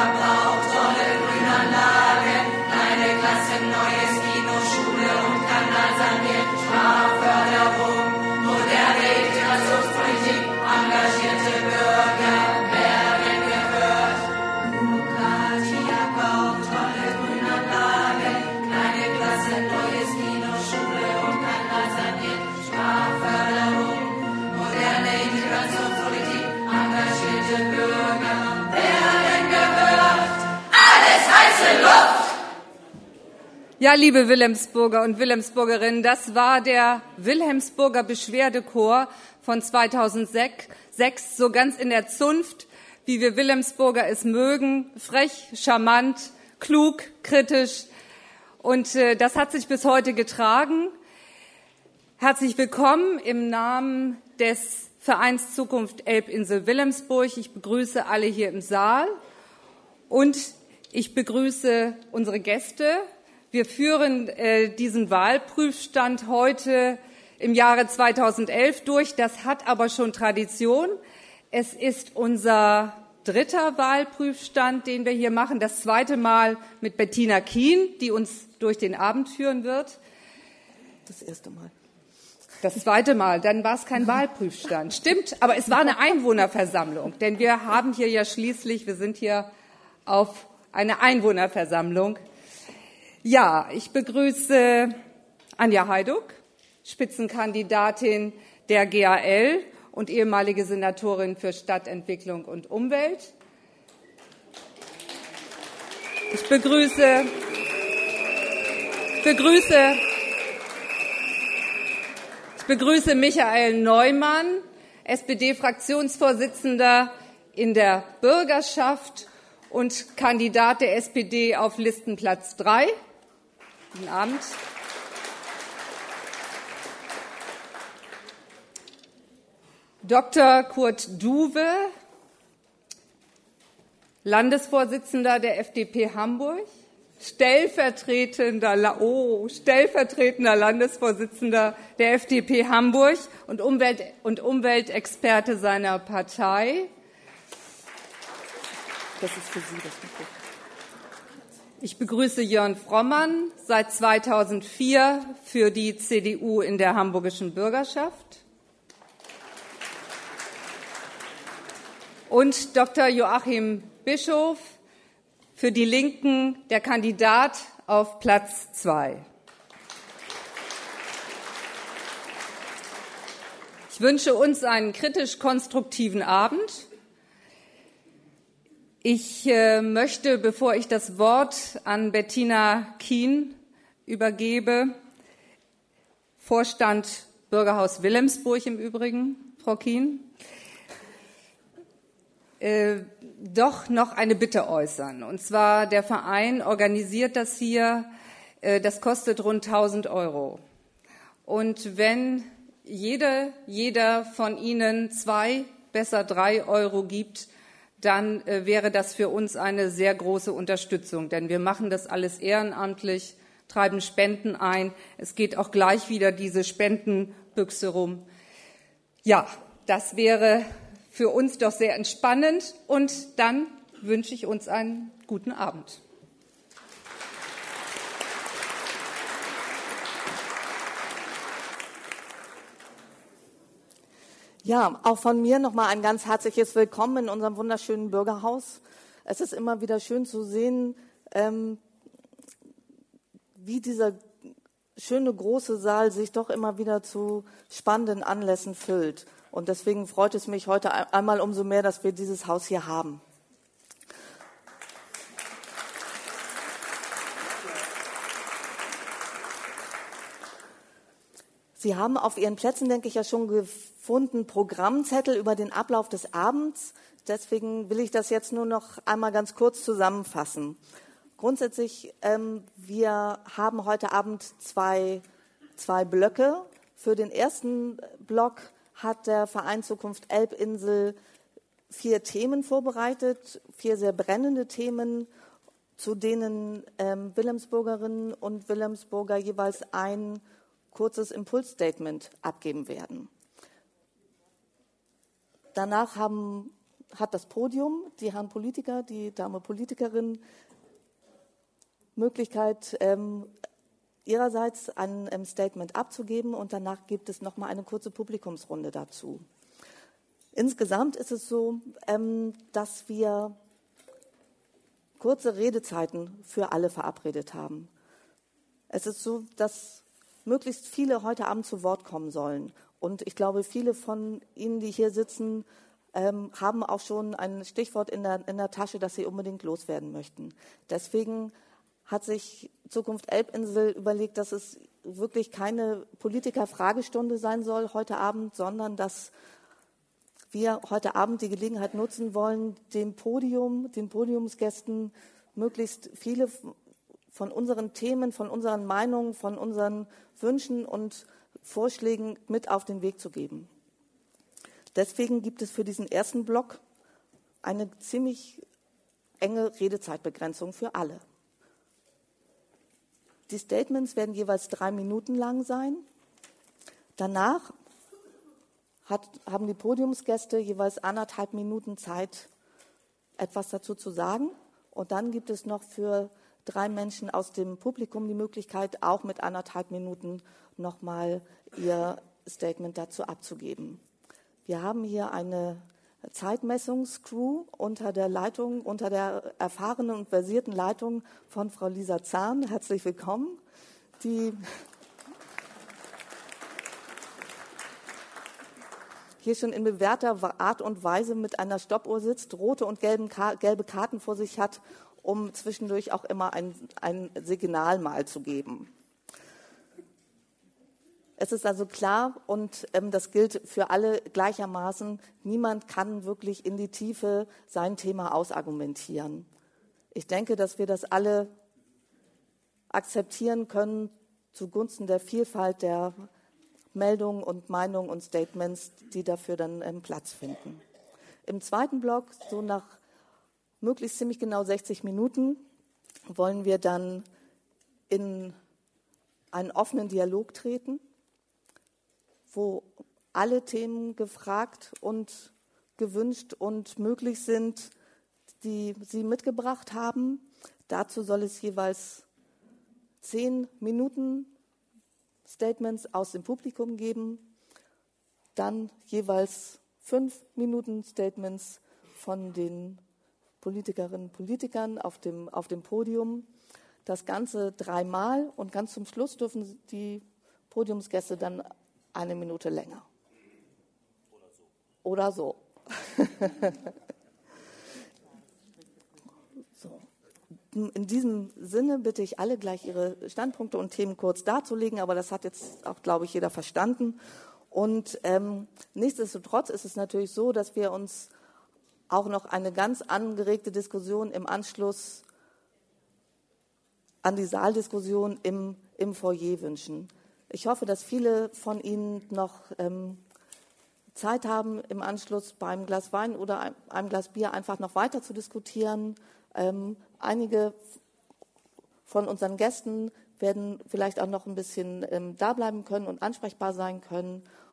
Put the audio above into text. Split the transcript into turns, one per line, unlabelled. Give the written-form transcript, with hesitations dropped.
Ja, liebe Wilhelmsburger und Wilhelmsburgerinnen, das war der Wilhelmsburger Beschwerdechor von 2006, so ganz in der Zunft, wie wir Wilhelmsburger es mögen, frech, charmant, klug, kritisch. Und das hat sich bis heute getragen. Herzlich willkommen im Namen des Vereins Zukunft Elbinsel Wilhelmsburg. Ich begrüße alle hier im Saal und ich begrüße unsere Gäste. Wir führen diesen Wahlprüfstand heute im Jahre 2011 durch. Das hat aber schon Tradition. Es ist unser dritter Wahlprüfstand, den wir hier machen. Das zweite Mal mit Bettina Kien, die uns durch den Abend führen wird.
Das erste Mal.
Das zweite Mal, dann war es kein Wahlprüfstand. Stimmt, aber es war eine Einwohnerversammlung. Denn wir haben hier ja schließlich, wir sind hier auf eine Einwohnerversammlung. Ja, ich begrüße Anja Hajduk, Spitzenkandidatin der GAL und ehemalige Senatorin für Stadtentwicklung und Umwelt. Ich begrüße Michael Neumann, SPD-Fraktionsvorsitzender in der Bürgerschaft und Kandidat der SPD auf Listenplatz 3. Guten Abend. Dr. Kurt Duwe, Landesvorsitzender der FDP Hamburg, stellvertretender Landesvorsitzender der FDP Hamburg und Umweltexperte seiner Partei.
Das ist für Sie das Mikrofon.
Ich begrüße Jörn Frommann, seit 2004 für die CDU in der hamburgischen Bürgerschaft. Und Dr. Joachim Bischof, für die Linken der Kandidat auf Platz 2. Ich wünsche uns einen kritisch-konstruktiven Abend. Ich möchte, bevor ich das Wort an Bettina Kien übergebe, Vorstand Bürgerhaus Wilhelmsburg im Übrigen, Frau Kien, doch noch eine Bitte äußern. Und zwar, der Verein organisiert das hier, das kostet rund 1.000 €. Und wenn jeder von Ihnen 2, besser 3 € gibt, dann wäre das für uns eine sehr große Unterstützung. Denn wir machen das alles ehrenamtlich, treiben Spenden ein. Es geht auch gleich wieder diese Spendenbüchse rum. Ja, das wäre für uns doch sehr entspannend. Und dann wünsche ich uns einen guten Abend.
Ja, auch von mir nochmal ein ganz herzliches Willkommen in unserem wunderschönen Bürgerhaus. Es ist immer wieder schön zu sehen, wie dieser schöne große Saal sich doch immer wieder zu spannenden Anlässen füllt. Und deswegen freut es mich heute einmal umso mehr, dass wir dieses Haus hier haben. Sie haben auf Ihren Plätzen, denke ich, ja schon gefunden Programmzettel über den Ablauf des Abends. Deswegen will ich das jetzt nur noch einmal ganz kurz zusammenfassen. Grundsätzlich, wir haben heute Abend zwei Blöcke. Für den ersten Block hat der Verein Zukunft Elbinsel 4 Themen vorbereitet, 4 sehr brennende Themen, zu denen Wilhelmsburgerinnen und Wilhelmsburger jeweils ein kurzes Impulsstatement abgeben werden. Danach haben hat das Podium, die Herren Politiker, die Dame Politikerin, Möglichkeit, ihrerseits ein Statement abzugeben und danach gibt es nochmal eine kurze Publikumsrunde dazu. Insgesamt ist es so, dass wir kurze Redezeiten für alle verabredet haben. Es ist so, dass möglichst viele heute Abend zu Wort kommen sollen. Und ich glaube, viele von Ihnen, die hier sitzen, haben auch schon ein Stichwort in der Tasche, das sie unbedingt loswerden möchten. Deswegen hat sich Zukunft Elbinsel überlegt, dass es wirklich keine Politiker-Fragestunde sein soll heute Abend, sondern dass wir heute Abend die Gelegenheit nutzen wollen, den Podiumsgästen möglichst viele von unseren Themen, von unseren Meinungen, von unseren Wünschen und Vorschlägen mit auf den Weg zu geben. Deswegen gibt es für diesen ersten Block eine ziemlich enge Redezeitbegrenzung für alle. Die Statements werden jeweils 3 Minuten lang sein. Danach haben die Podiumsgäste jeweils 1,5 Minuten Zeit, etwas dazu zu sagen. Und dann gibt es noch für 3 Menschen aus dem Publikum die Möglichkeit, auch mit 1,5 Minuten nochmal ihr Statement dazu abzugeben. Wir haben hier eine Zeitmessungscrew unter der erfahrenen und versierten Leitung von Frau Lisa Zahn. Herzlich willkommen. Die hier schon in bewährter Art und Weise mit einer Stoppuhr sitzt, rote und gelbe Karten vor sich hat, um zwischendurch auch immer ein Signal mal zu geben. Es ist also klar, und das gilt für alle gleichermaßen, niemand kann wirklich in die Tiefe sein Thema ausargumentieren. Ich denke, dass wir das alle akzeptieren können zugunsten der Vielfalt der Meldungen und Meinungen und Statements, die dafür dann Platz finden. Im zweiten Block, so nach möglichst ziemlich genau 60 Minuten, wollen wir dann in einen offenen Dialog treten, wo alle Themen gefragt und gewünscht und möglich sind, die Sie mitgebracht haben. Dazu soll es jeweils 10 Minuten Statements aus dem Publikum geben, dann jeweils 5 Minuten Statements von den Politikerinnen und Politikern auf dem Podium. Das Ganze 3-mal und ganz zum Schluss dürfen die Podiumsgäste dann 1 Minute länger. Oder so. So. In diesem Sinne bitte ich alle gleich ihre Standpunkte und Themen kurz darzulegen, aber das hat jetzt auch, glaube ich, jeder verstanden. Und nichtsdestotrotz ist es natürlich so, dass wir uns auch noch eine ganz angeregte Diskussion im Anschluss an die Saaldiskussion im Foyer wünschen. Ich hoffe, dass viele von Ihnen noch Zeit haben, im Anschluss beim Glas Wein oder einem Glas Bier einfach noch weiter zu diskutieren. Einige von unseren Gästen werden vielleicht auch noch ein bisschen da bleiben können und ansprechbar sein können.